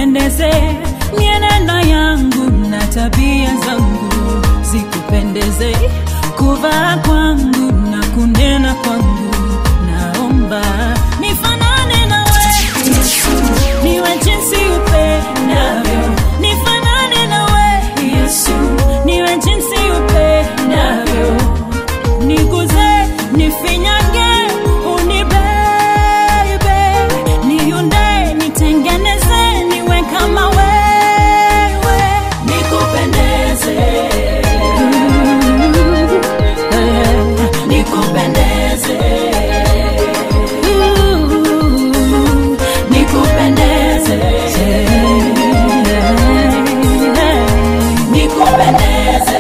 nikupendeze, mienendo yangu na tabia zangu zikupendeze, kuvaa kwangu na kunena kwangu, naomba nifanane nawe Yesu, niwe jinsi upendavyo. Nifanane nawe Yesu, niwe jinsi upendavyo. Niguze, nifinyange, unibebe, niunde, nitengeneze, niwe kama wewe, nikupendeze, nikupendeze, nikupendeze, nikupendeze.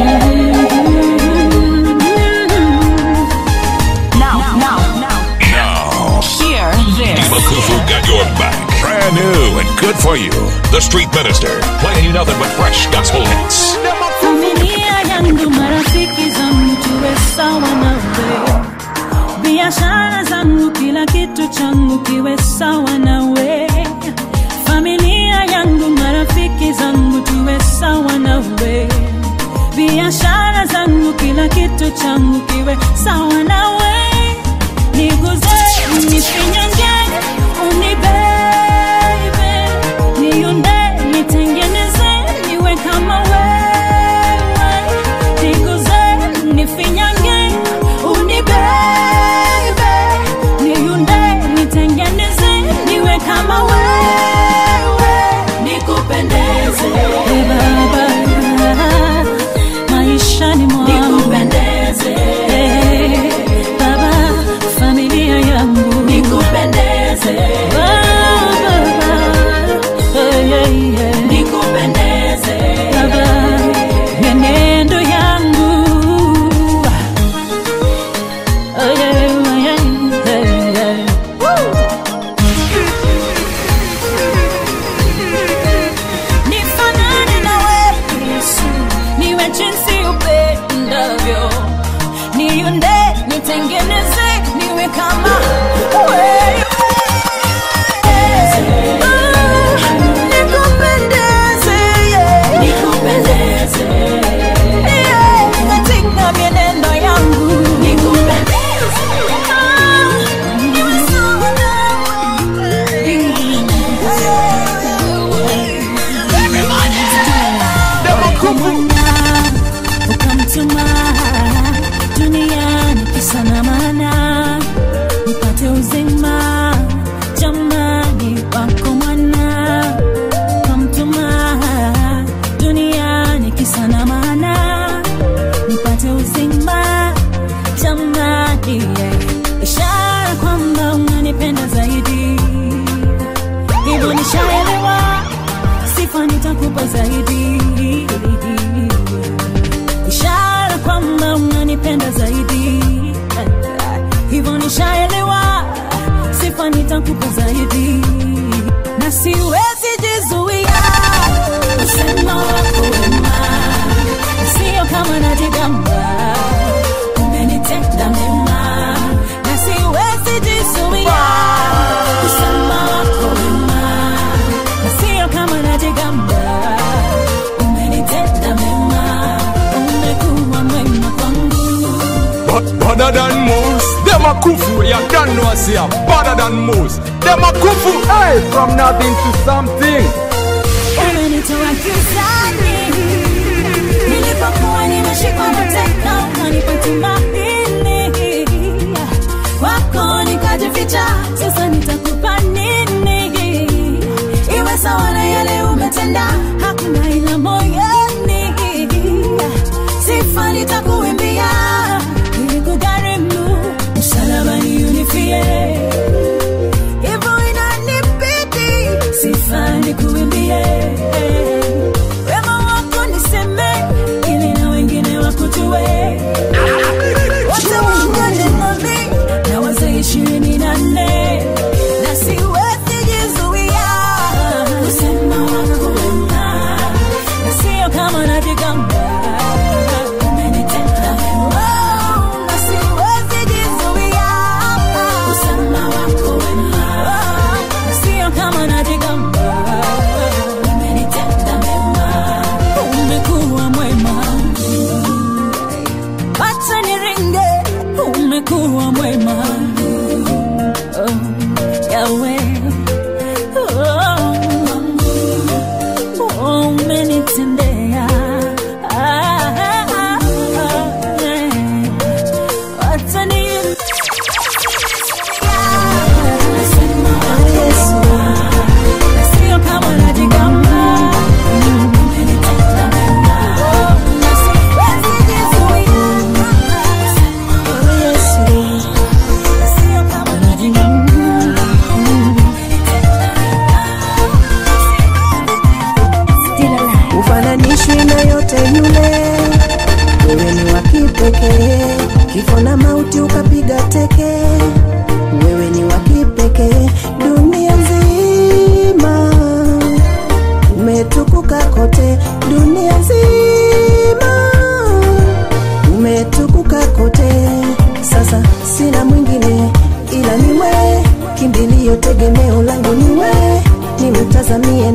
Hear this. Makufu got your back. Brand new and good for you. The Street Minister, playing you nothing but fresh gospel hits. Familia yangu, marafiki zangu, tuwe sawa nawe. Biashara zangu, kila kitu changu kiwe sawa nawe. Familia yangu, marafiki zangu, tuwe sawa nawe. Biashara zangu, kila kitu changu kiwe sawa nawe. Niguze, nifinyange, unibebe, niunde, nitengeneze, niwe kama wewe. Niguze, nifinyange, unibebe, niunde, nitengeneze, niwe kama wewe, nikupendeze Baba, maishani mwangu nikupendeze Baba, familia yangu nikupendeze Baba, nikupendeze Baba, menendo yangu nifanane nawe Yesu, niwe jinsi upendavyo. Niunde, nitengeneze, niwe kama wewe. Nikupendeze, nikupendeze, katika mienendo yangu nikupendeze, niwe sawa nawe. Ukamtuma duniani kisa na maana nipate uzima, jamani wako mwana. Ukamtuma duniani kisa na maana nipate uzima, jamani, ishara kwamba unanipenda zaidi. Hivyo nishaelewa, sifa nitakupa zaidi, ishara kwamba unanipenda zaidi. Hivyo nishaelewa, sifa nitakupa zaidi, na siwezi jizuia kusema wako wema, sio kama najigamba, umenitenda mema, na siwezi jizuia kusema wako wema, sio kama najigamba, umenitenda mema, umekuwa mwema kwangu. Better than most, them a kufu, you don't know us here. Better than most, them a kufu, hey, from nothing to something. Umenitoa gizani, nilipokuwa nimeshikwa mateka, ukanipa tumaini, kwako nikajificha, sasa nitakupa nini? Iwe sawa na yale umetenda, hakuna ila moyoni, sifa nitakuimbia, ili kugharimu msalabani unifie. Hivyo inanibidi sifa nikuimbie, wema wako niseme, ili na wengine wakujue. Wote waungane nami na wazee 24, na siwezi jizuia kusema wako wema,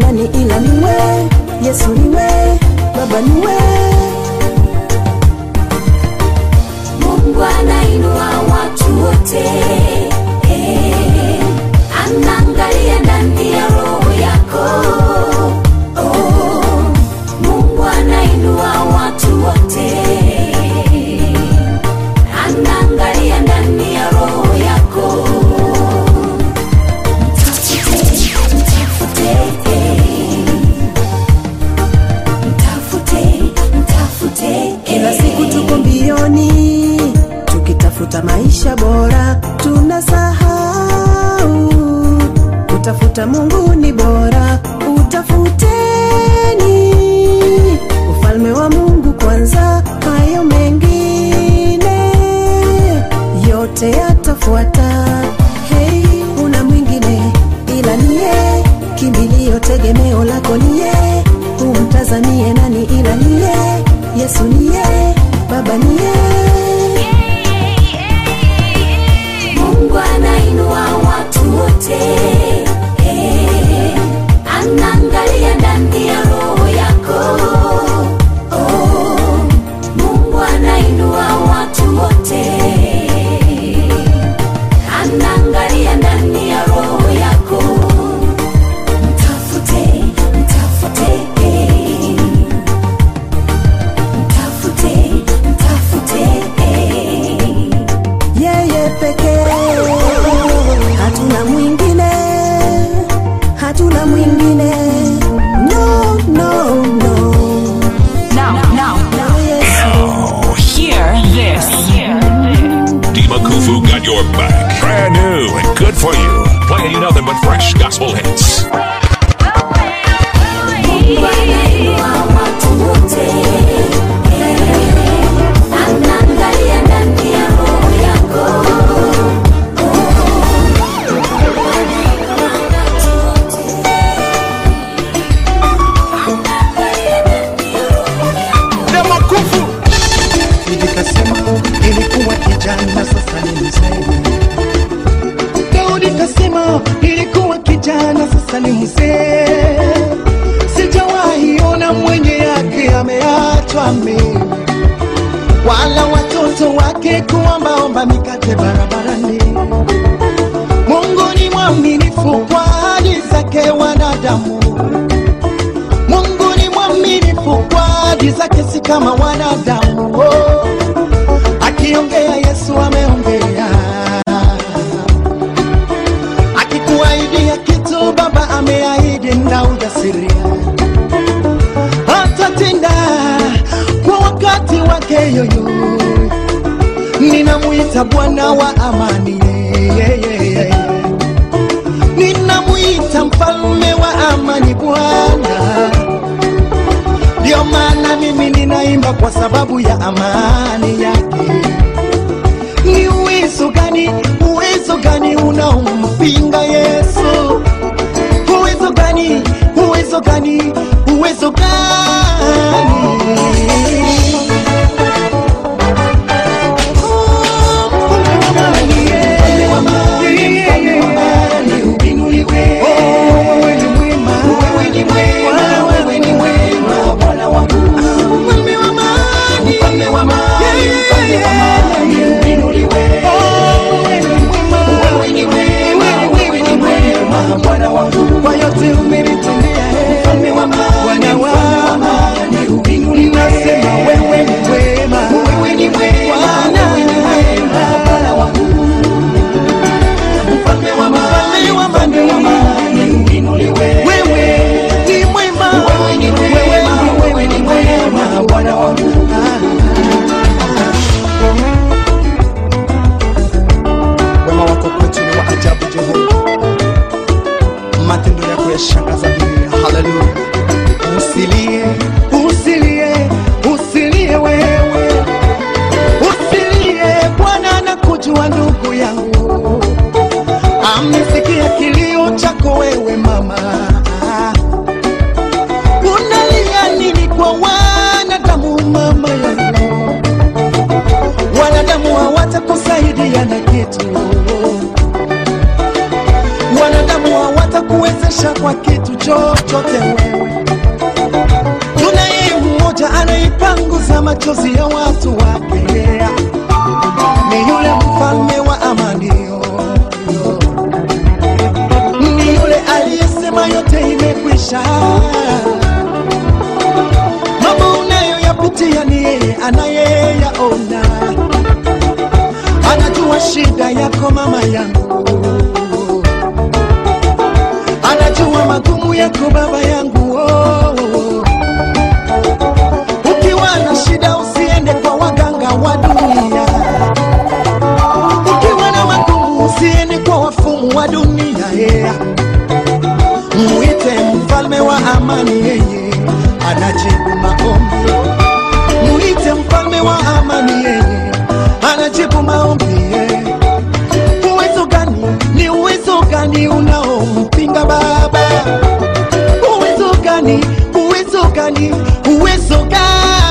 nani ila niwe, Yesu niwe, Baba niwe. Mungu anainua watu wote, anaangalia ndani ya roho yako. Mungu anainua watu wote, anaangalia ndani ya roho yako. Mtafute. Kila siku tuko mbioni, tukitafuta maisha bora, tunasahau utafuta Mungu ni bora. Utafuteni ufalme wa Mungu kwanza, hayo mengine yote yatafuata. Hey, una mwingine ila niye, kimbilio tegemeo lako niye, umtazamie nani ila niye, Yesu niye, Baba niye. Mungu anainua watu wote, anaangalia ndani ya roho yako. Mungu anainua watu wote, anaangalia ndani ya roho yako. Mtafute. Yeye pekee, hatuna mwingine. No. Now, hear this. Dima Kufu got your back. Brand new and good for you. Playing nothing but fresh gospel hits. Mungu anainua watu wote, anaangalia ndani ya roho yako. Dema Kufu. Nikasema ilikuwa kijana sasa ni mzee. Daudi kasema ilikuwa kijana sasa ni mzee. Sijawahi ona mwenye yake ameachwa mimi, wala watoto wake kuombaomba mikate barabarani. Mungu ni mwaminifu kwa ahadi zake wanadamu. Mungu ni mwaminifu kwa ahadi zake si kama wanadamu. Akiongea Yesu ameongea, akikuahidia kitu Baba ameahidi na ujasiri. Atatenda kwa wakati wake yoyo. Ninamuita Bwana wa amani, ninamuita mfalme wa amani Bwana. Ndio maana mimi ninaimba kwa sababu ya amani yake. Ni uwezo gani unaompinga Yesu? Uwezo gani? Kwa yote umenitendea, mfalme wa amani, nasema wewe ni mwema, wewe ni mwema, Bwana wangu, mfalme wa amani, wewe ni mwema, wewe ni mwema, Bwana wangu. Wema wako kwetu ni wa ajabu Jehova, matendo yako yashangaza dunia. Haleluya. Usilie wewe, usilie. Bwana anakujua ndugu yangu, amesikia kilio chako wewe mama. Unalia nini kwa wanadamu mama yangu? Wanadamu hawatakusaidia na kitu, wanadamu hawatakuwezesha kwa kitu chochote wewe. Tunaye mmoja anaipanguza machozi ya watu wake, ni yule mfalme wa amani, ni yule aliyesema yote imekwisha. Mambo unayoyapitia ni yeye anayeyaona, anajua shida yako mama yangu, anajua magumu yako baba yangu. Ukiwa na shida usiende kwa waganga wa dunia, ukiwa na magumu usiende kwa wafumu wa dunia. Muite mfalme wa amani, yeye anajibu maombi. Muite mfalme wa amani, yeye anajibu maombi. Uwezo gani, ni uwezo gani unaompinga baba? Uwezo gani, uwezo gani, uwezo gani?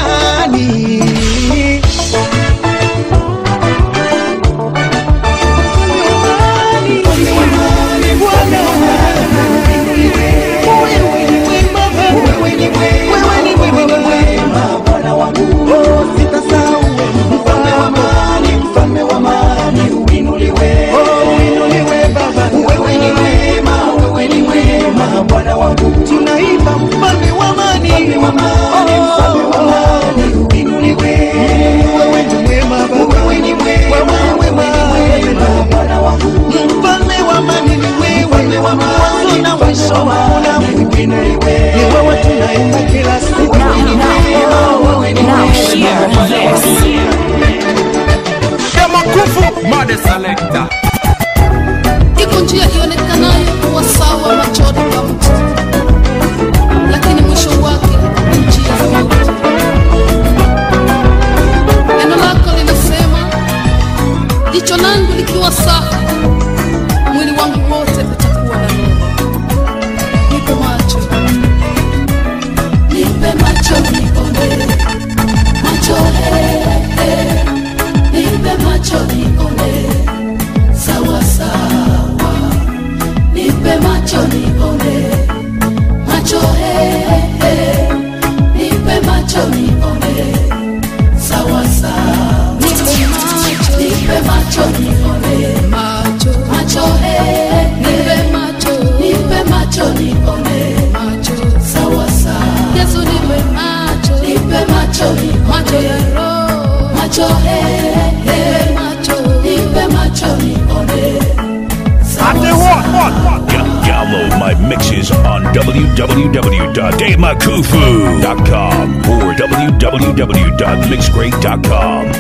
Tunaimba mfalme wa amani, mfalme wa amani, mfalme wa amani, uinuliwe. Wewe ni mwema Baba, wewe ni mwema, wewe ni mwema Bwana wangu. Mfalme wa amani ni wewe, mfalme wa amani, na mwisho hakuna mwingine. Ni wewe tunaimba kila siku. Now hear this. Demakufu Made Selector. Iko njia ionekanayo kuwa sawa machoni pa mtu, lakini mwisho wake ni njia za mauti. Neno lako linasema, jicho langu likiwa safi, mwili wangu wote utakuwa na nuru. Nipe macho, nipe macho nione, macho nipe macho nione, sawa sawa. Nipe macho nione, macho nipe macho nione, sawa sawa. Nipe macho nione, macho nipe macho nione, macho sawa sawa. Yesu nipe macho nione, macho ya roho, macho nipe macho nione. Download my mixes on www.demakufu.com or www.mixcrate.com.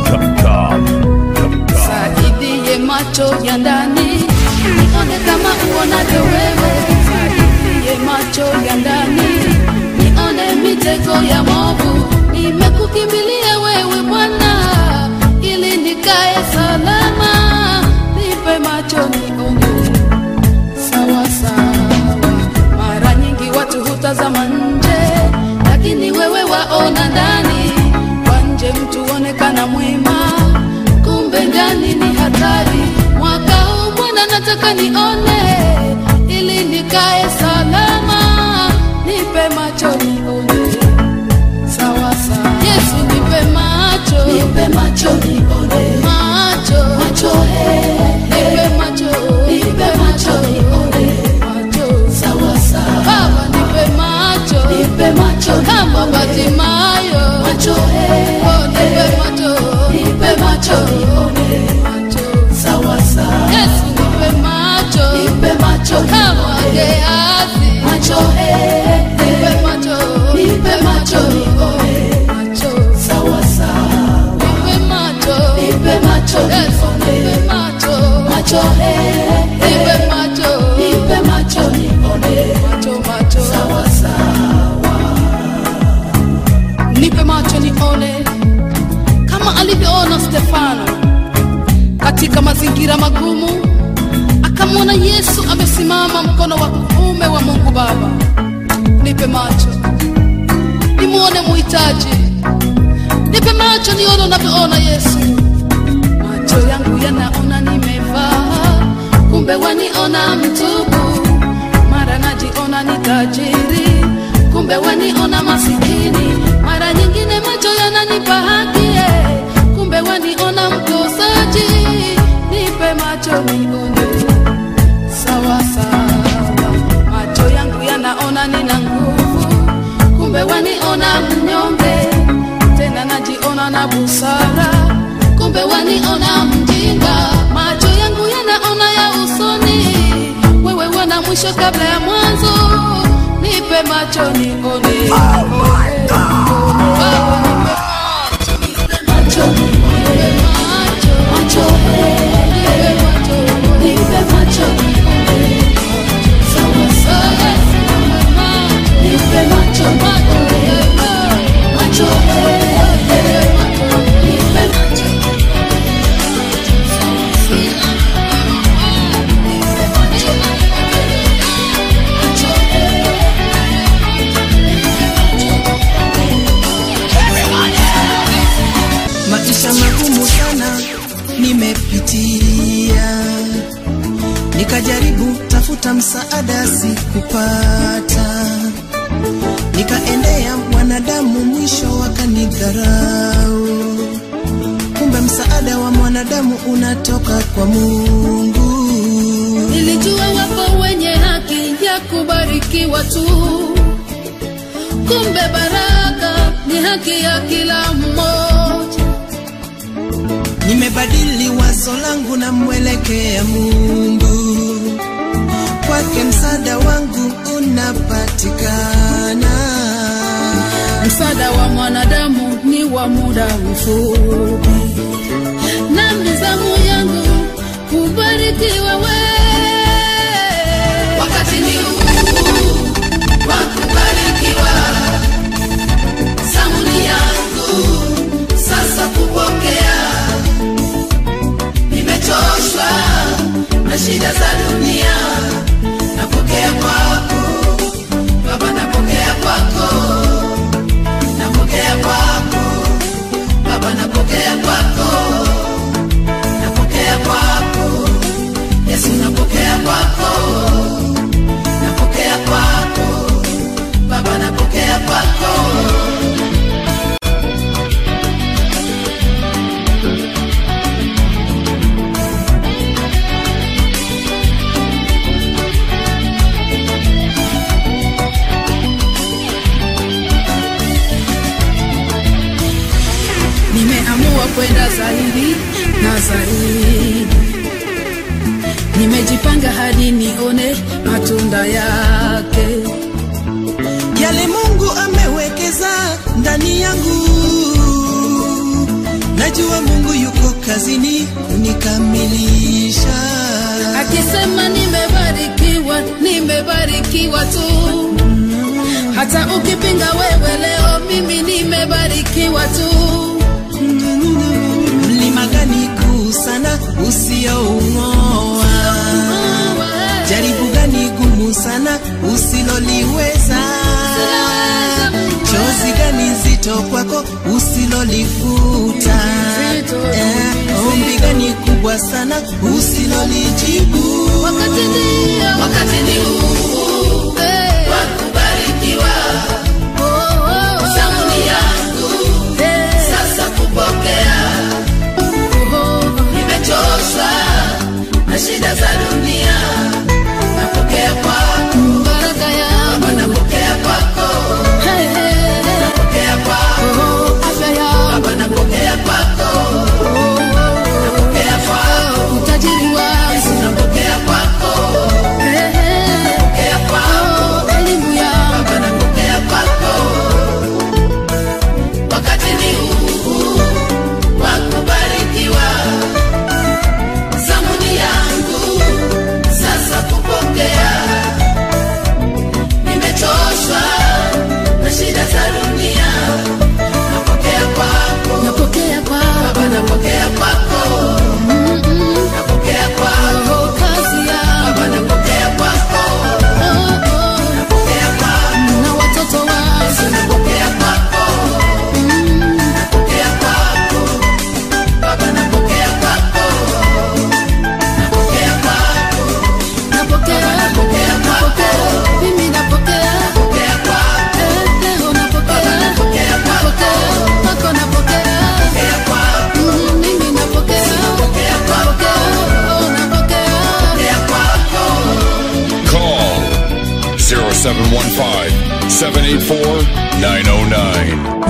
Saidie macho ya ndani, nione kama uonavyo wewe. Saidie macho ya ndani, nione mitego ya movu. Nimekukimbilia wewe Bwana, ili nikae salama. Nipe macho nione, sawa sawa. Mara nyingi watu hutazama nje, lakini wewe waona ndani. Kwa nje mtu onekana mwema, kumbe ndani ni hatari. Mwaka huu Bwana nataka nione, ili nikae salama. Nipe macho nione, sawa sawa. Yesu nipe macho nione, macho nipe macho nione, macho sawa sawa. Baba nipe macho kama Batimayo, macho nipe macho nione, macho sawa sawa. Yesu nipe macho kama Gehazi, macho nipe macho nione, macho sawa sawa. Nipe macho Yesu nipe macho nipe macho nione, macho sawa sawa. Nipe macho nione kama alivyoona Stefano katika mazingira magumu, akamwona Yesu amesimama mkono wa kuume wa Mungu Baba. Nipe macho nimuone muhitaji, nipe macho nione unavyoona Yesu. Macho yangu yanaona nimevaa, kumbe waniona mtupu. Mara najiona waniona ni tajiri, kumbe waniona masikini. Mara nyingine macho yananipa haki, kumbe waniona mkosaji. Nipe macho nione sawa sawa, macho yangu yanaona nina nguvu, kumbe waniona mnyonge. Tena najiona na busara, kumbe waniona mjinga. Macho yangu yanaona ya usoni, wewe wana mwisho kabla ya mwanzo. Nipe macho nione. Oh my God. Nipe macho, nipe macho, macho, nipe macho, nipe macho nione. Sawa sawa, nipe macho, macho, macho, nipe macho. Maisha magumu sana nimepitia, nikajaribu tafuta msaada sikupata, nikaendea mwanadamu mwisho wakanidharau. Kumbe msaada wa mwanadamu unatoka kwa Mungu. Nilijua wapo wenye haki ya kubarikiwa tu, kumbe baraka ni haki ya kila mmoja. Nimebadili wazo langu na mwelekea Mungu, kwake msaada wangu unapatikana. Msaada wa mwanadamu ni wa muda mfupi, na mizamu yangu kubarikiwa wewe. Wakati ni huu wa kubarikiwa, zamuni yangu sasa kupokea. Nimechoshwa na shida za dunia, napokea kwako Baba, napokea kwako, napokea kwako Baba, napokea kwako, napokea kwako Yesu, napokea kwako, napokea kwako Baba, napokea kwako. Nimeamua kwenda zaidi na zaidi, nimejipanga hadi nione matunda yake. Yale Mungu amewekeza ndani yangu, najua Mungu yuko kazini kunikamilisha. Akisema nimebarikiwa, nimebarikiwa tu. Hata ukipinga wewe leo, mimi nimebarikiwa tu. Mlima gani kuu sana usioung'oa? Jaribu gani gumu sana usiloliweza? Chozi gani zito kwako usilolifuta? Ombi gani kubwa sana usilolijibu? Wakati ni huu wa kubarikiwa, zamuni yangu sasa kupokea. Nimechoshwa na shida za dunia, napokea kwako baraka yako Baba, napokea kwako, napokea kwako afya yako Baba, napokea kwako, napokea kwako utajiri wako Yesu, napokea kwako, napokea 784-909.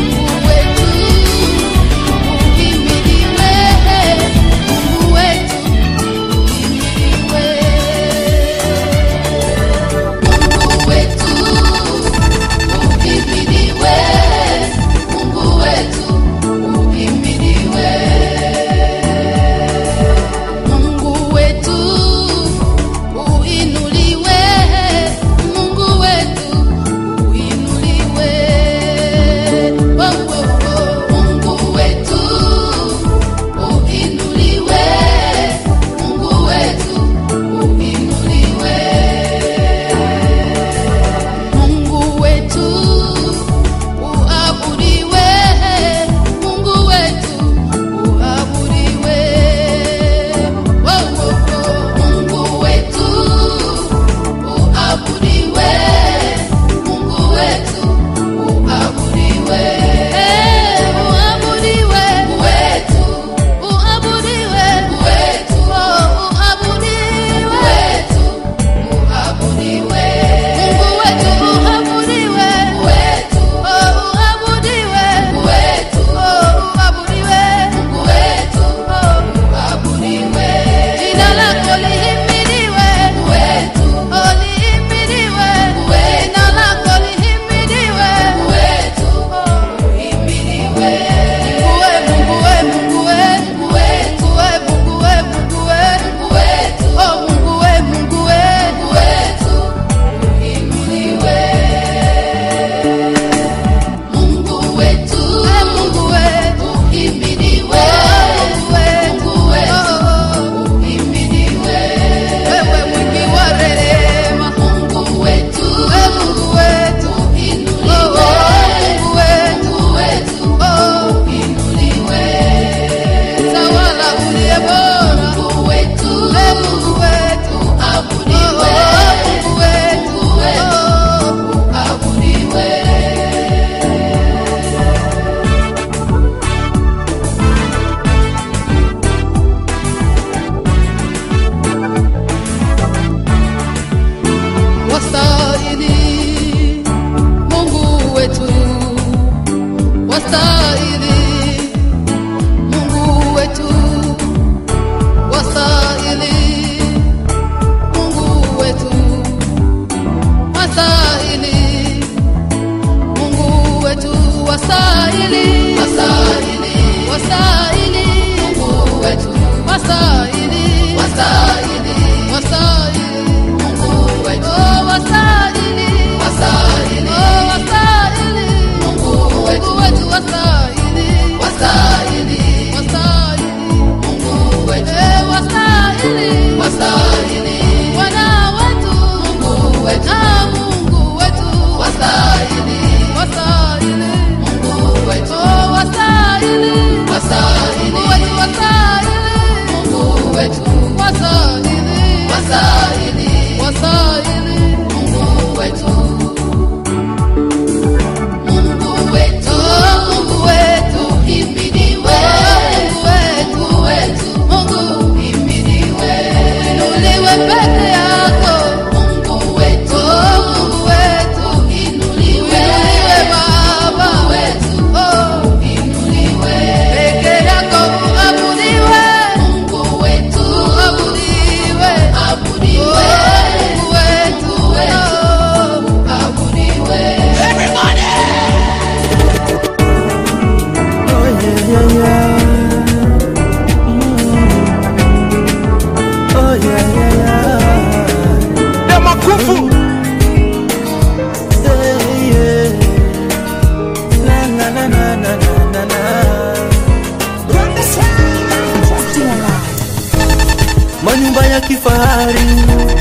Manyumba ya kifahari,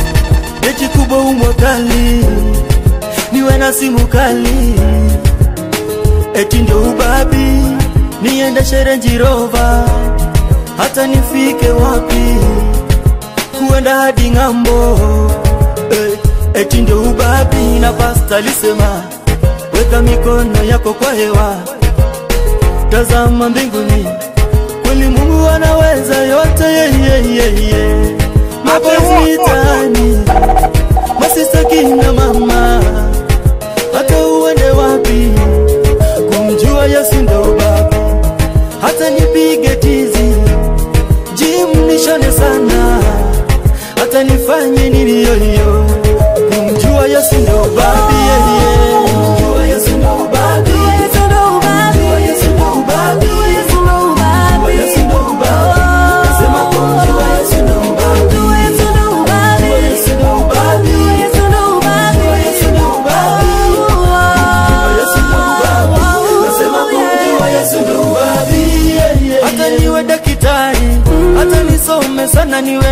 beti kubwa umwakali, niwe na simu kali, eti ndo ubabi, niendeshe Range Rover, hata nifike wapi, kuenda hadi ngambo, eti ndo ubabi. Na pasta lisema, weka mikono yako kwa hewa, tazama mbinguni, kweli Mungu anaweza yote. Mapenzi mitaani, masista kina mama,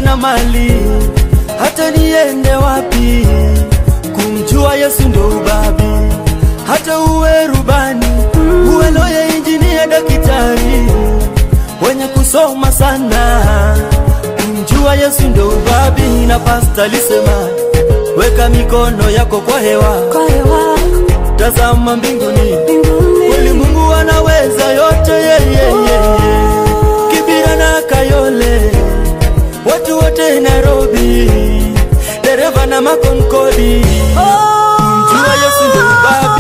na mali, hata niende wapi, kumjua Yesu ndo ubabi. Hata uwe rubani, uwe loya, injinia, daktari, wenye kusoma sana, kumjua Yesu ndo ubabi. Na pasta alisema, weka mikono yako kwa hewa, tazama mbinguni, kweli Mungu anaweza yote. Kibira na Kayole, watu wote Nairobi, dereva na makonkodi, kumjua Yesu ndo ubabi.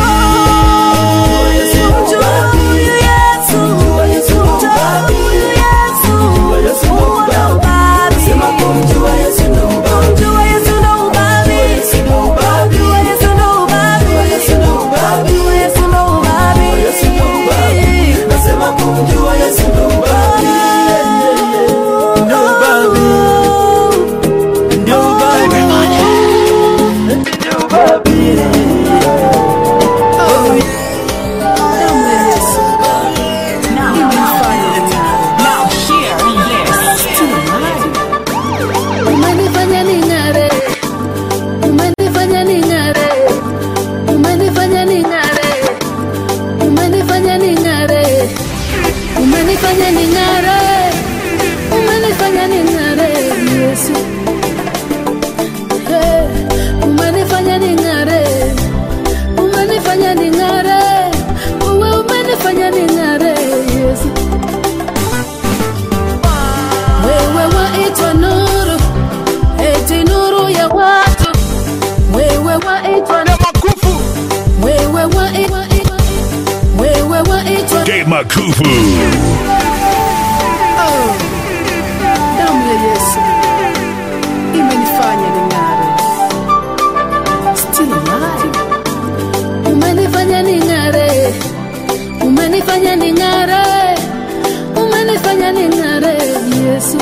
Dave Makufu. Damu ya Yesu imenifanya ning'are. Still alive. Umenifanya ning'are. Umenifanya ning'are. Umenifanya ning'are, Yesu.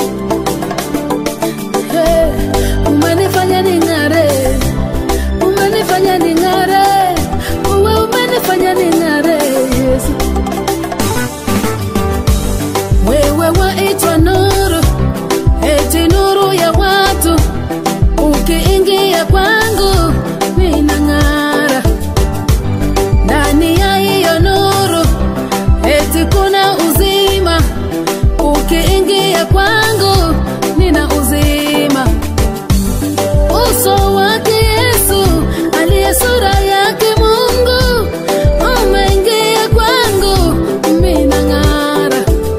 Hey, umenifanya ning'are. Umenifanya ning'are. Umenifanya ning'are, Yesu. Wewe waitwa nuru, eti nuru ya watu. Ukiingia kwangu ninang'ara. Ndani ya hiyo nuru eti kuna uzima. Ukiingia kwangu nina uzima. Uso wake Yesu, aliye sura yake Mungu, umeingia kwangu ninang'ara.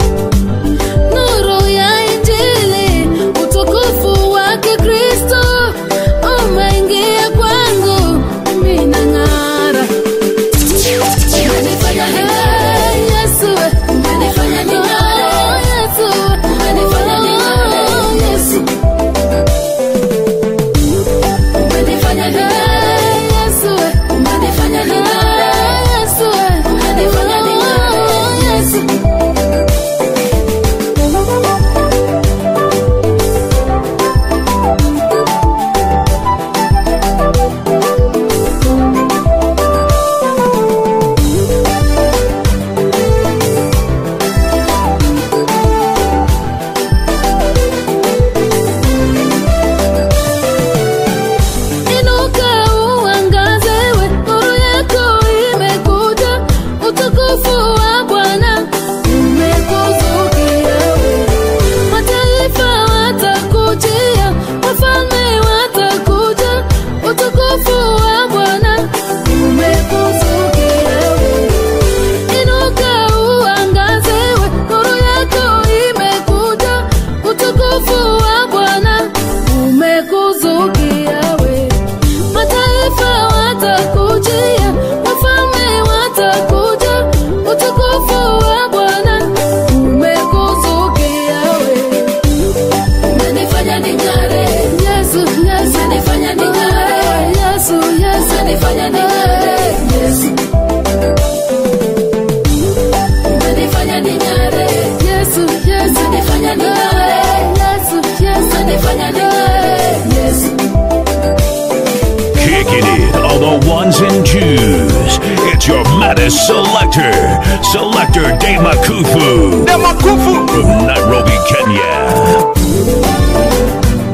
Nuru ya Injili, utukufu wake Kristo, umeingia kwangu ninang'ara. Umenifanya ning'are, Yesu. Umenifanya ning'are, Yesu. Umenifanya ning'are, Yesu. Umenifanya ning'are, Yesu. Umenifanya ning'are, Yesu. Umenifanya ning'are, Yesu. Inuka uangaze, we nuru yako imekuja, utukufu wa Bwana umekuzukia we. Mataifa watakujia, wafalme watakuja, utukufu wa Bwana umekuzukia we. Inuka uangaze, we nuru yako imekuja, utukufu wa Bwana umekuzukia we. Mataifa watakujia, wafalme watakuja, utukufu wa Bwana umekuzukia we. Umenifanya ning'are, Yesu, Yesu. Umenifanya ning'are, Yesu, Yesu. Umenifanya ning'are, Yesu. Umenifanya ning'are, Yesu, Yesu. Umenifanya ning'are, Yesu, Yesu. Umenifanya ning'are, Yesu. Kicking it, all the ones and twos. It's your maddest selector, Selector Dave Makufu. Dave Makufu From Nairobi, Kenya.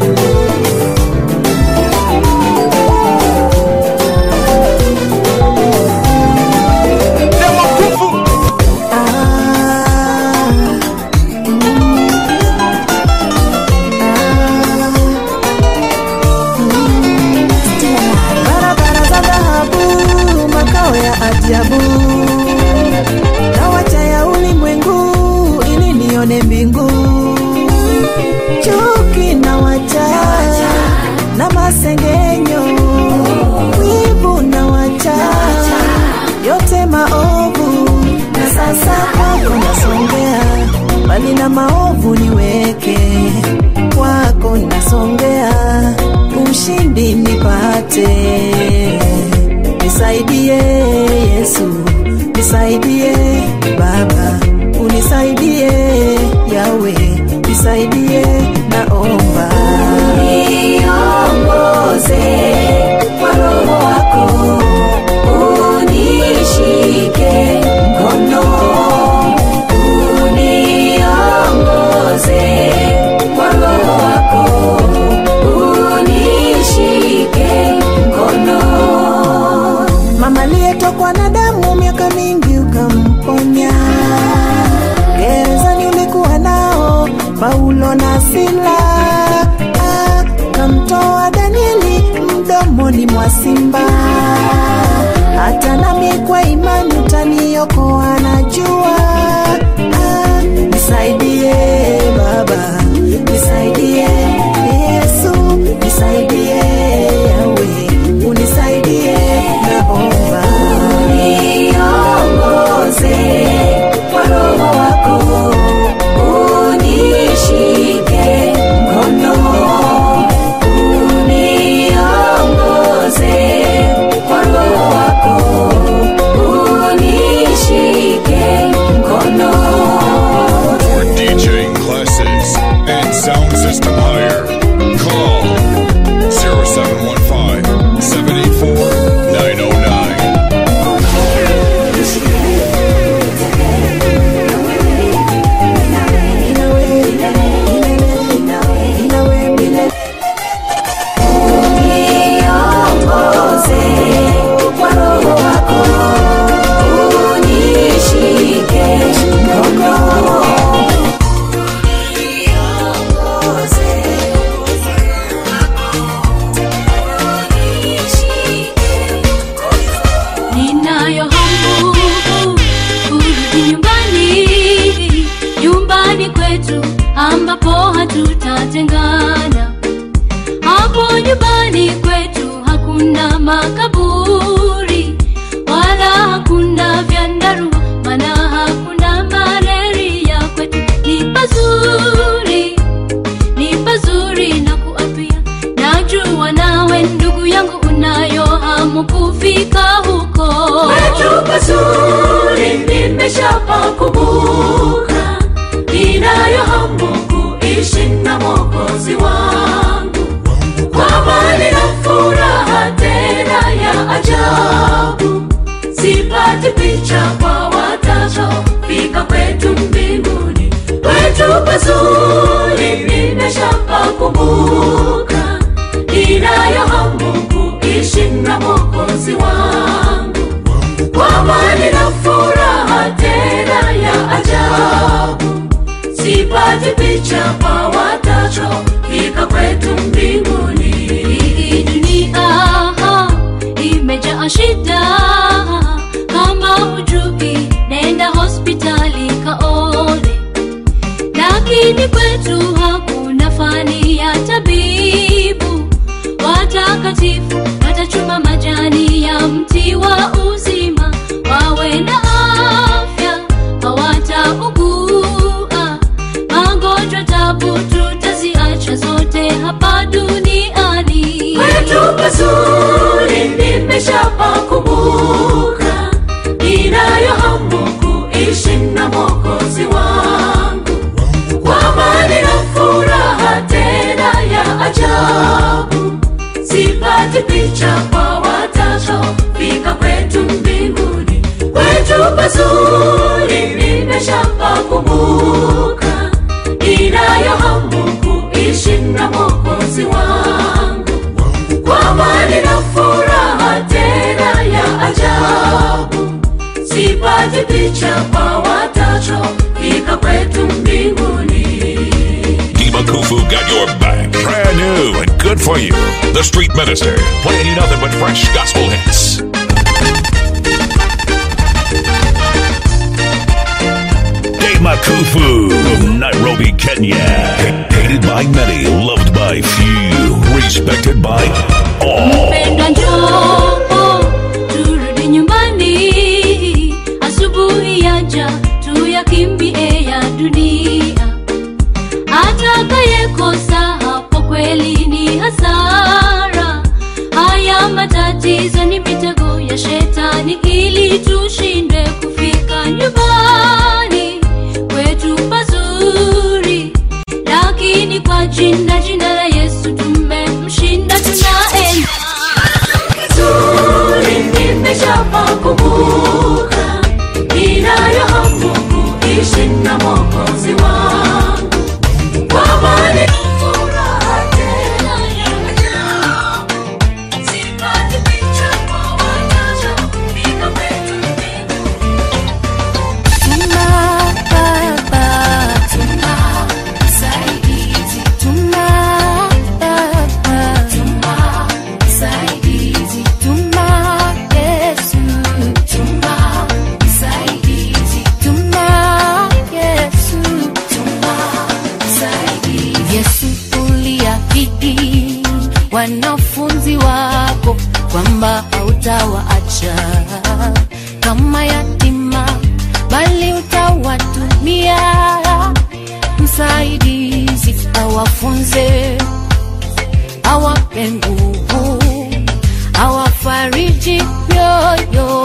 ajabu. Nawacha ya ulimwengu ili nione mbingu. Chuki nawacha na masengenyo, wivu nawacha yote maovu. Na sasa kwako nasongea, bali na maovu niweke. Kwako nasongea, ushindi nipate. Nisaidie Yesu, nisaidie Baba, unisaidie Yawe, nisaidie naomba. Niongoze kwa Roho wako, unishike mkono. Uniongoze kwa Roho wako, unishike mkono. Mama aliyetokwa na damu miaka mingi ukamponya. Gerezani ulikuwa nao Paulo na Sila. Kamtoa Danieli mdomoni mwa simba. Hata nami kwa imani utaniokoa najua. Nisaidie Baba, nisaidie Yesu, nisaidie Yawe, unisaidie naomba. Uniongoze kwa Roho wako, unishike mkono. Uniongoze kwa Roho wako, unishike mkono. For DJ classes and sound system hire, call 0715-784-909. Uniongoze kwa Roho wako, unishike mkono. Ninayo hamu kurudi nyumbani, nyumbani kwetu ambapo hatutatengana. Hapo nyumbani kwetu hakuna makaburi, wala hakuna vyandarua, maana hakuna malaria. Kwetu ni pazuri, ni pazuri na kuapia. Najua nawe ndugu yangu unayo hamu kufika huko. Kwetu pazuri nimeshapakumbuka. Ninayo hamu kuishi na Mwokozi wangu, kwa amani na furaha tena ya ajabu. Sipati picha kwa watakaofika kwetu mbinguni. Kwetu pazuri nimeshapakumbuka. Ninayo hamu kuishi na Mwokozi wangu, kwa amani na furaha tena ya ajabu. Sipati picha kwa watakaofika kwetu mbinguni. Hii dunia imejaa shida, kama hujui nenda hospitali kaone. Lakini kwetu hakuna fani ya tabibu. Watakatifu watachuma majani ya mti wa uzima, wawe na afya hawataugua. Magonjwa tabu tutaziacha zote hapa duniani. Kwetu pazuri nimeshapakumbuka. Ninayo hamu kuishi na Mwokozi wangu, kwa amani na furaha tena ya ajabu. Sipati picha kwa watakaofika kwetu mbinguni. Kwetu pazuri nimeshapakumbuka. Ninayo hamu kuishi na Mwokozi wangu, kwa amani na furaha tena ya ajabu. Sipati picha kwa watakaofika kwetu mbinguni. Dimakufu got your back. Brand new and good for you. The Street Minister, playing you nothing but fresh gospel hits. Makufu of Nairobi, Kenya. Hated by many, loved by few, respected by all. Mpendwa njoo, turudi nyumbani. Asubuhi yaja, tuyakimbie ya dunia. Atakayekosa hapo kweli ni hasara. Haya matatizo ni mitego ya shetani ili tushinde kufika nyumbani kwetu pazuri. Lakini kwa jina la Yesu tumemshinda, tunaenda zuri. Nimeshapakumbuka ninayo hamu kuishi na Mwokozi wangu. Kwa maana furaha tena ya ajabu. Sipati picha kwa wataja kufika kwetu mbinguni. Tuma Baba, tuma saidizi. Tuma Baba, tuma saidizi. Tuma Yesu, tuma saidizi. Tuma Yesu, tuma saidizi. Yesu uliahidi wanafunzi wako kwamba hautawaacha kama yatima, bali utawatumia msaidizi awafunze, awape nguvu, awafariji mioyo.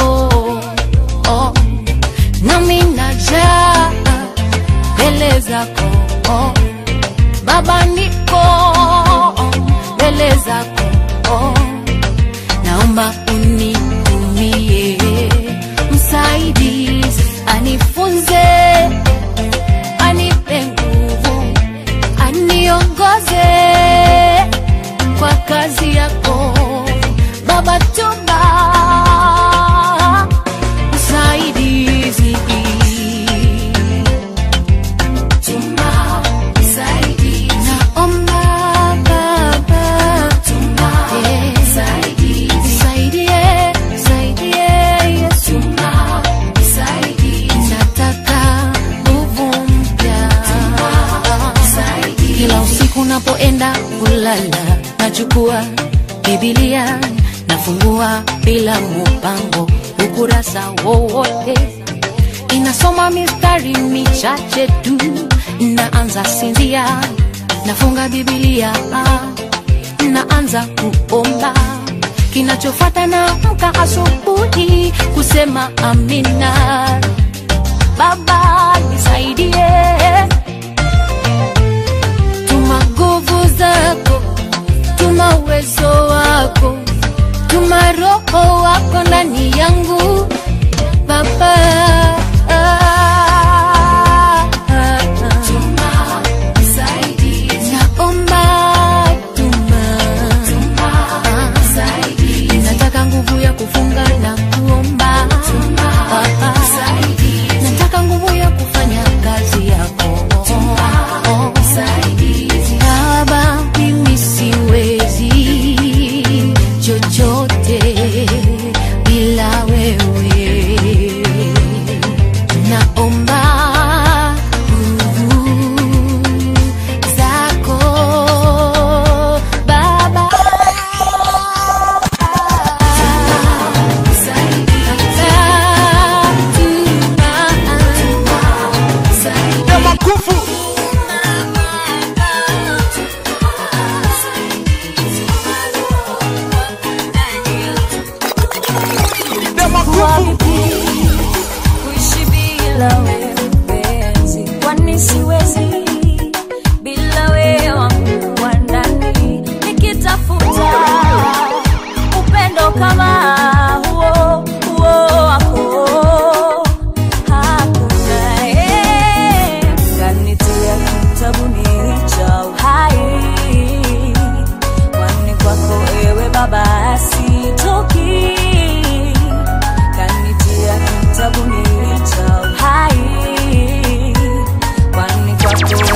Nami najaa mbele zako Baba, niko mbele zako, naomba unitumie msaidizi, anifunze, anipe nguvu, aniongoze kwa kazi yako Baba. Tuma msaidizi, tuma msaidizi. Naomba Baba, tuma msaidizi. Saidie, saidie Yesu, tuma msaidizi. Nataka nguvu mpya, tuma msaidizi. Kila usiku napoenda kulala, nachukua Biblia, nafungua bila mpango ukurasa wowote, inasoma mistari michache tu, naanza sinzia, nafunga Biblia, naanza kuomba. Kinachofuata naamka asubuhi kusema amina. Baba nisaidie, tuma nguvu zako, tuma uwezo wako, tuma roho wako ndani yangu Baba. Tuma msaidizi, naomba tuma msaidizi. Nataka nguvu ya kufunga na kuomba, nataka nguvu ya kufanya kazi yako Baba. Mimi siwezi chochote bila wewe, naomba nguvu zako Baba. Kuishi bila wewe mpenzi, kwani siwezi bila wewe wangu wa ndani, nikitafuta upendo kama huo wako hakuna. Kanitia kitabuni cha uhai, kwani kwako ewe Baba sitoki. Kanitia kitabuni cha uhai, kwani kwako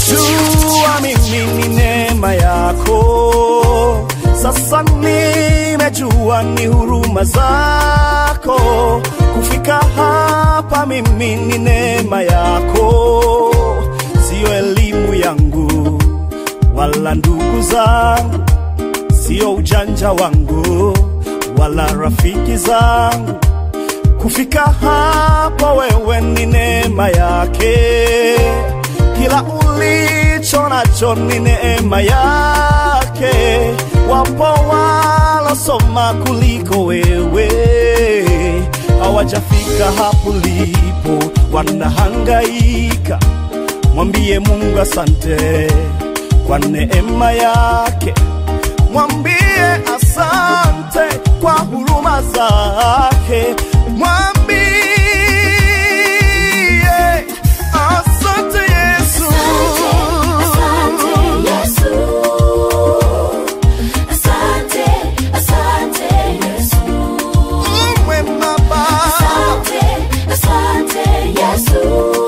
Jua mimi ni neema yako, sasa nimejua ni huruma zako. Kufika hapa mimi ni neema yako, sio elimu yangu wala ndugu zangu, sio ujanja wangu wala rafiki zangu. Kufika hapa wewe ni neema yake, kila ulicho nacho ni neema yake. Wapo walosoma kuliko wewe, hawajafika hapo lipo, wanahangaika. Mwambie Mungu asante kwa neema yake, mwambie asante kwa huruma zake, mwambie asante Yesu. Asante Yesu. Asante, asante Yesu. Mwema Baba. Asante Yesu.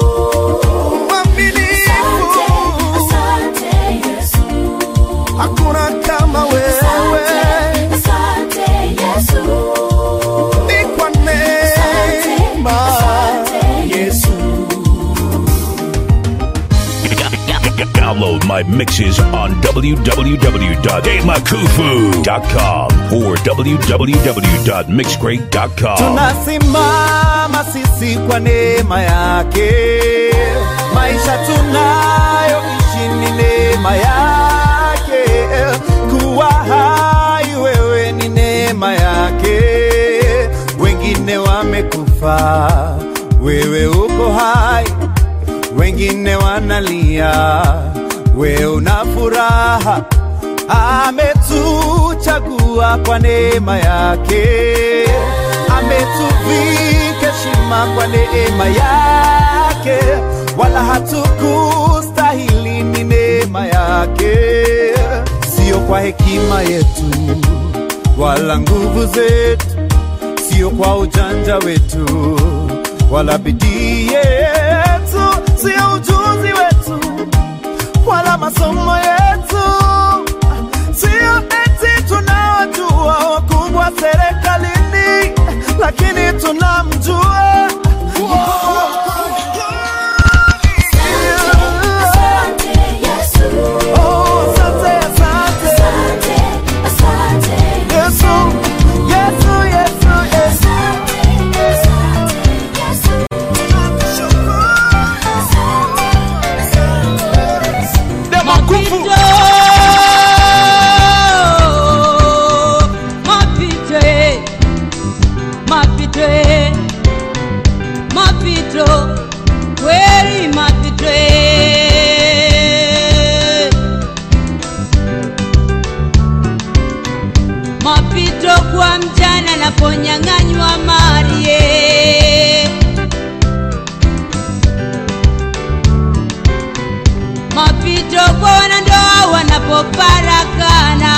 Mwaminifu. Asante Yesu. Hakuna kama wewe. Asante Yesu. Ni kwa neema Yesu. Download my mixes on www.demakufu.com or www.mixcrate.com. Tunasimama sisi kwa neema yake, maisha tunayoishi ni neema yake. Kuwa hai wewe ni neema yake, wengine wamekufa, wewe uko hai. Wengine wanalia, wewe una furaha. Ametuchagua kwa neema yake, ametuvika heshima kwa neema yake, wala hatukustahili, ni neema yake. Sio kwa hekima yetu wala nguvu zetu, sio kwa ujanja wetu wala bidii yetu, sio ujuzi wetu wala masomo yetu, sio eti tunawajua wakubwa serikalini, lakini tunamjua. Asante Yesu. Oh, asante, asante. Asante Yesu, Yesu, Yesu, Yesu. Mapito kwa mjana naponyang'anywa Marie, mapito kwa wanandoa wanapofarakana,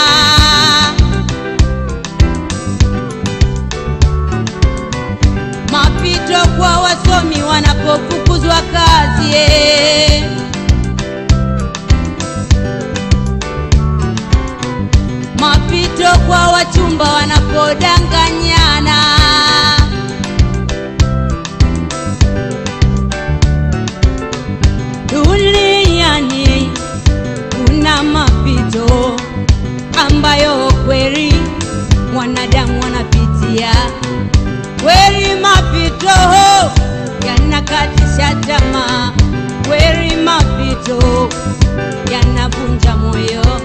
mapito kwa wasomi wanapofukuzwa kazi, mapito kwa wachumba wanapodanganyana, duniani kuna mapito ambayo kweli mwanadamu wanapitia. Kweli mapito yanakatisha tamaa, kweli mapito yanavunja moyo.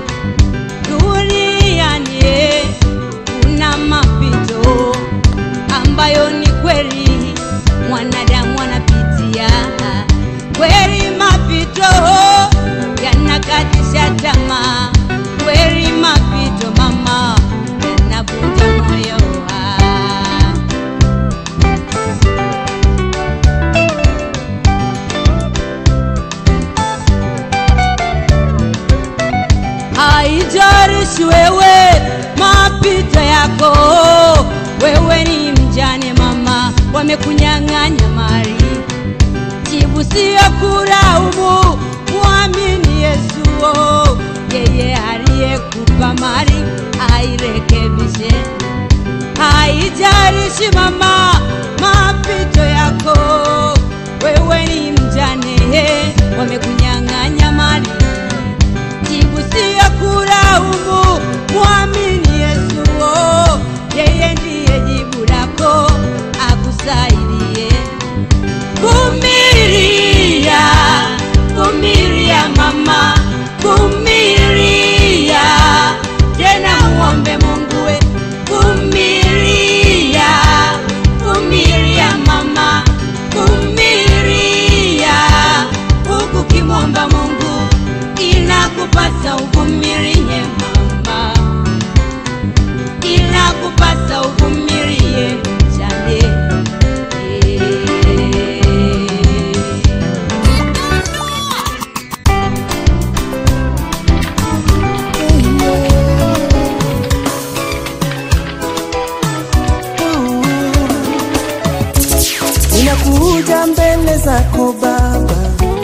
Duniani kuna mapito ambayo ni kweli mwanadamu wanapitia. Kweli mapito yanakatisha tamaa, kweli mapito mama yanavunja moyo. Haijalishi wewe mapito yako, wewe ni mjane mama, wamekunyang'anya mali. Jibu sio kulaumu muamini Yesu, yeye aliyekupa mali airekebishe. Haijalishi mama mapito yako, wewe ni mjane, wamekunyang'anya mali, jibu siyo kulaumu. Muamini Yesu, yeye ndiye jibu lako, akusaidie. Vumilia, vumilia mama, vumilia, tena muombe Mungu we. Vumilia, vumilia mama, vumilia, huku kimwomba Mungu inakupasa uvumilie mama, inakupasa uvumilie jane. Ninakuja mbele zako Baba,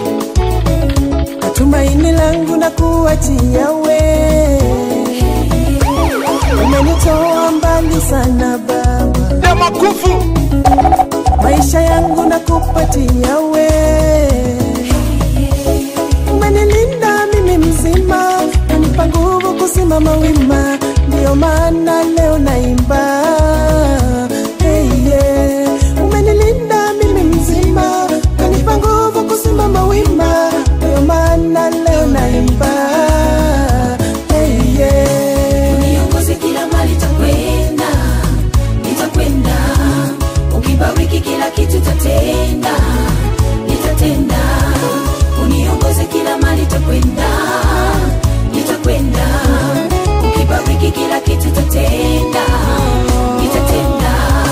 tumaini langu na kuachia we. Umenitoa mbali sana Baba, Dema Kufu, maisha yangu na kupatia we. Umenilinda mimi mzima, unipa nguvu kusimama wima, ndio maana leo naimba. Hey, yeah. Umenilinda mimi mzima, unipa nguvu kusimama wima, ndio maana leo naimba. Hey, yeah. Uniongoze kila mahali nitakwenda, nitakwenda. Ukibariki kila kitu tatenda, nitatenda. Uniongoze kila mahali nitakwenda, nitakwenda. Ukibariki kila kitu tatenda, nitatenda.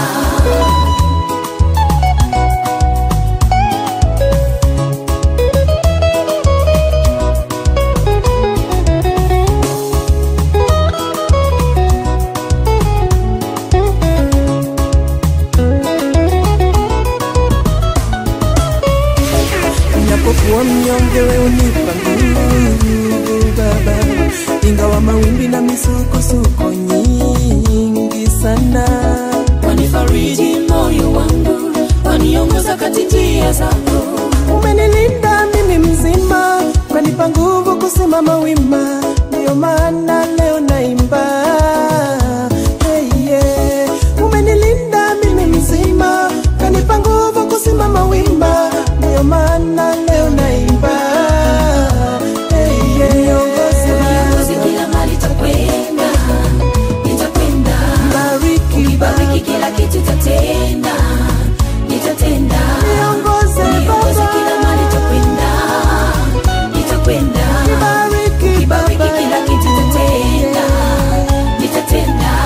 Ninapokuwa mnyonge wewe unipa nguvu Baba, ingawa mawimbi na misukosuko nyingi sana. Wanifariji moyo wangu, waniongoza katika njia zako. Umenilinda mimi mzima, kanipa nguvu kusimama wima, ndio maana leo naimba. Hey, yeah. Umenilinda mimi mzima, kanipa nguvu kusimama wima, ndio maana leo naimba. Hey, yeah. Uniongoze kila mahali nitakwenda, nitakwenda. Ukibariki kila kitu tatenda, nitatenda. Uniongoze kila mahali nitakwenda, nitakwenda. Ukibariki kila kitu tatenda, nitatenda.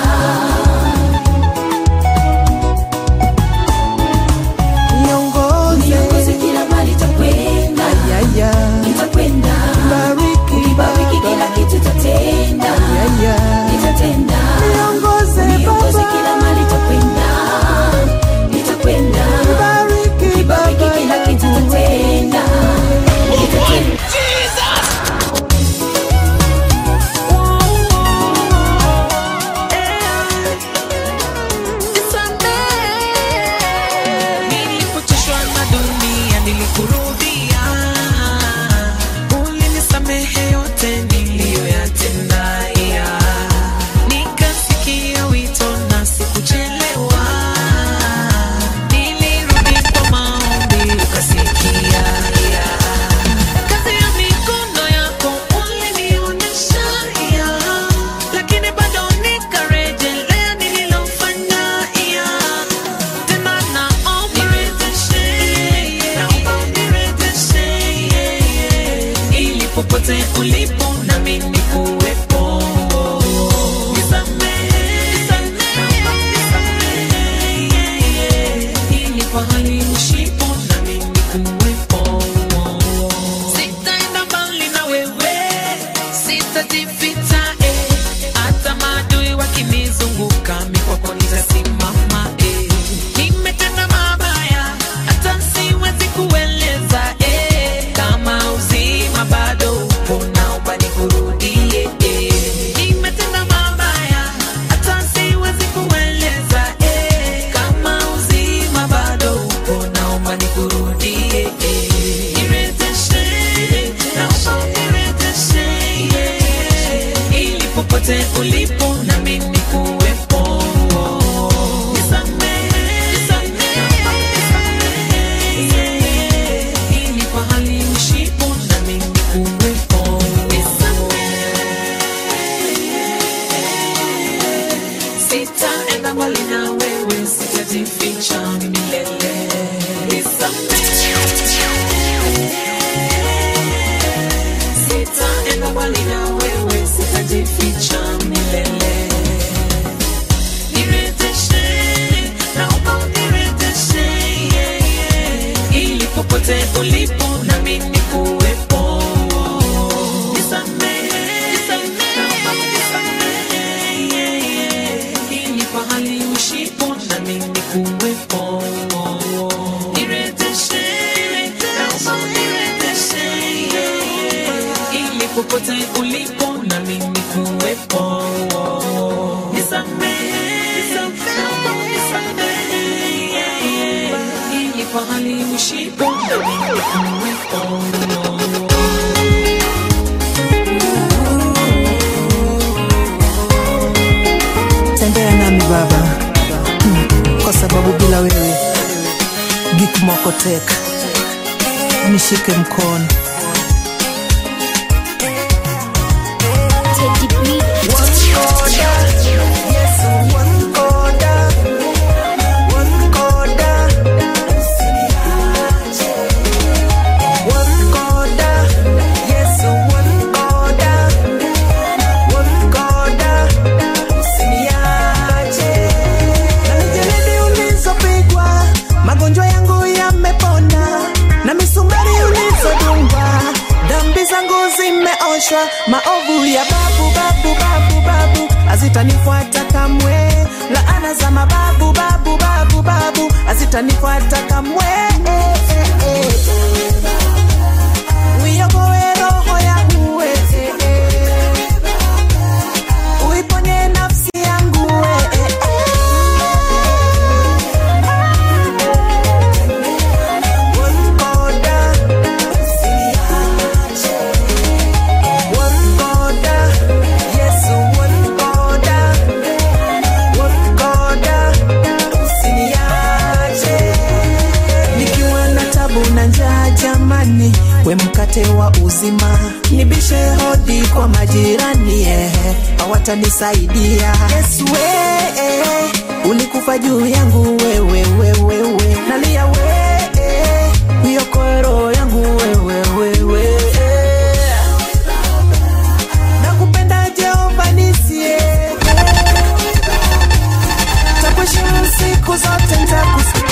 Uniongoze kila mahali nitakwenda, nitakwenda. Ukibariki kila kitu tatenda, nitatenda. Uniongoze kila mahali nitakwenda, nitakwenda. Ukibariki kila kitu tatenda, nitatenda. Nilipochoshwa na dunia nilikurudia, ulinisamehe yote niliyoyatenda. Nikasikia wito na sikuchelewa, nilirudi kwa maombi ukasikia. Kazi ya mikono yako ulinionyesha, lakini bado nikarejelea nililofanya. Tena naomba unirejeshe, ili popote ulipo na mimi kuwepo. Ili pahali ushipo na mimi kuwepo. Sitaenda mbali na wewe, sitajificha, hata maadui wakinizunguka, mimi kwako nitasimama. Nimetenda mabaya hata siwezi kueleza, kama uzima popote ulipo na mimi kuwepo. Ili pahali ushipo na mimi kuwepo. Sitaenda mbali na wewe, sitajificha milele. Sitaenda mbali na wewe, sitajificha milele. Nirejeshe, naomba unirejeshe, ili popote ulipo na mimi kuwepo. Nisamehe, naomba unisamehe, ili pahali ushipo na mimi kuwepo. Nirejeshe, naomba unirejeshe, ili popote ulipo na mimi kuwepo. Nisamehe, naomba unisamehe, ili pahali ushipo na mimi kuwepo. Tembea nami Baba, kwa sababu bila wewe Geek Mokotek, nishike mkono. Magonjwa yangu yamepona na misumari ulizodungwa, dhambi zangu zimeoshwa, maovu ya babu hazitanifuata kamwe, laana za mababu hazitanifuata kamwe. Uiokoe roho yangu wewe, uiponye nafsi yangu wewe. We mkate wa uzima, nibishe hodi kwa majirani, hawatanisaidia. Yesu ulikufa juu yangu wewe, nalia uiokoe roho yangu wewe. Nakupenda Jehova Nisi, takuheshimu siku zote, nitakusifu.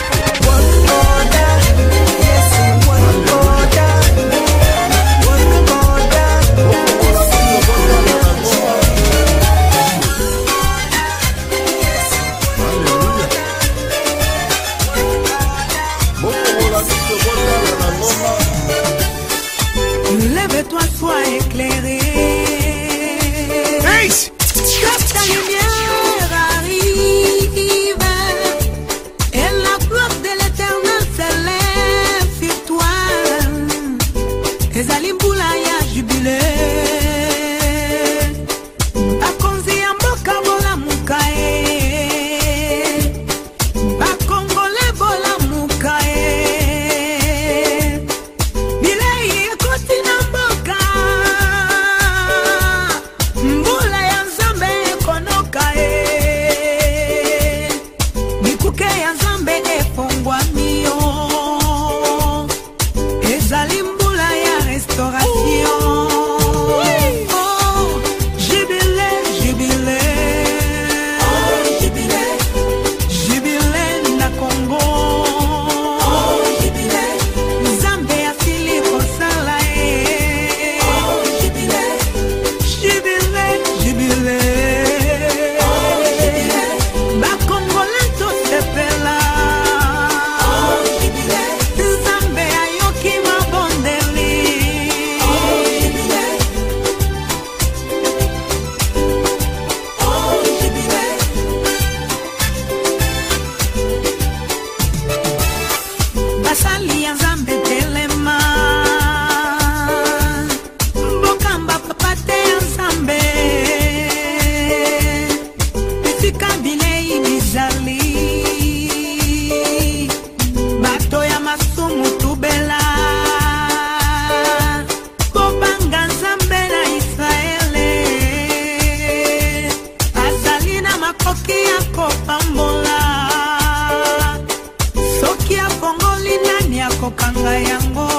kokanga yango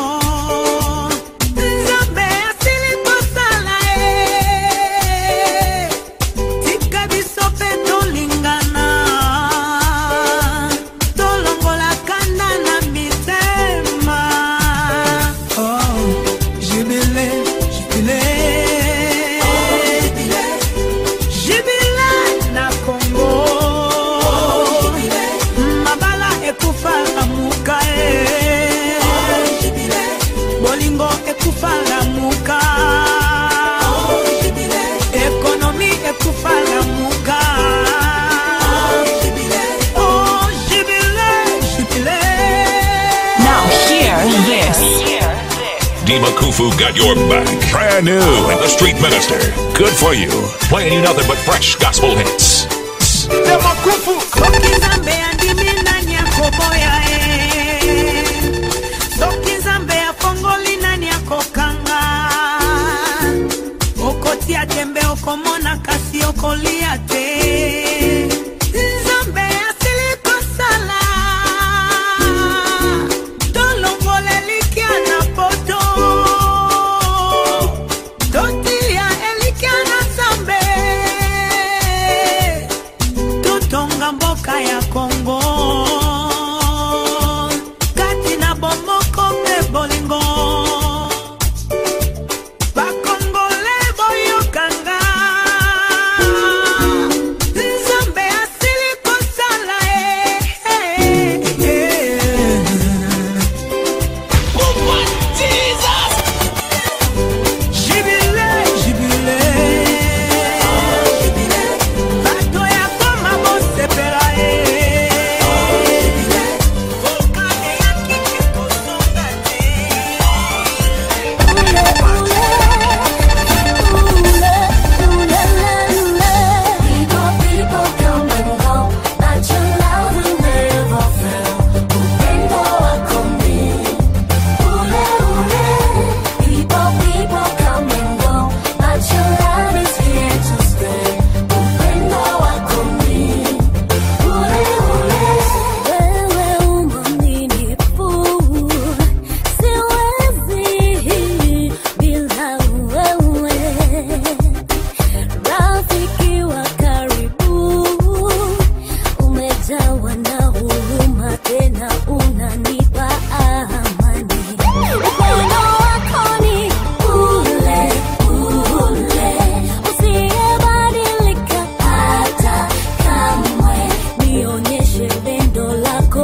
Nzambe asili kosala tika biso pe tolingana tolongola kanda na mitema oh jibile jibile jibile na Kongo mabala ekufa amuka bolingo ekufa lamuka ekonomi ekufa lamuka oh jibile jibile. Now hear this. Dima Kufu got your back. Brand new and the Street Minister. Good for you. Playing you nothing but fresh gospel hits. Dima Kufu. Soki Nzambe andimi nani akoboya Soki Nzambe afongoli nani akokanga Okotia tembe okomona kasi okolia te Nzambe asili kosala tolongole likia na poto totilia elikia na Nzambe totonga mboka ya Kongo kati na bomoko pe bolingo bakongole boyokanga Nzambe asili kosala jibile jibile bato ya koma bosepela volkane ya kiki kosonga te People come and go, but your love will never fail. Upendo wako mimi, ule ule. People come and go, but your love is here to stay. Upendo wako mimi, ule ule. Wewe uaminifu, siwezi bila wewe. Rafiki wa karibu, umejawa na huruma tena unanipa amani. Upendo wako ni ule ule, usiyebadilika hata kamwe. Nionyeshe pendo lako,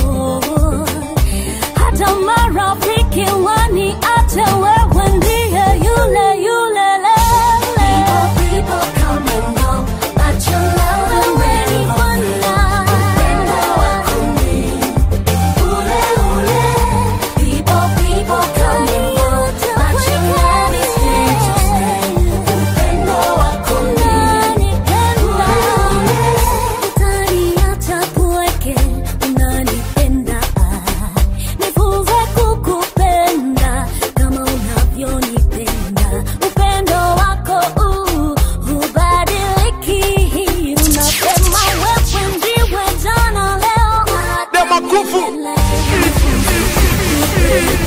hata marafiki waniache, wewe ndiye yule yule. People come and go, but your love will never fail. Upendo wako mimi, ule ule. People come and go, but your love is here to stay. Upendo wako mimi, ule ule. Utaniacha pweke, unanipenda. Nifunze kukupenda kama unavyonipenda. Upendo wako hubadiliki. Unasema wewe ndiwe jana, leo Dima Kufu. milele.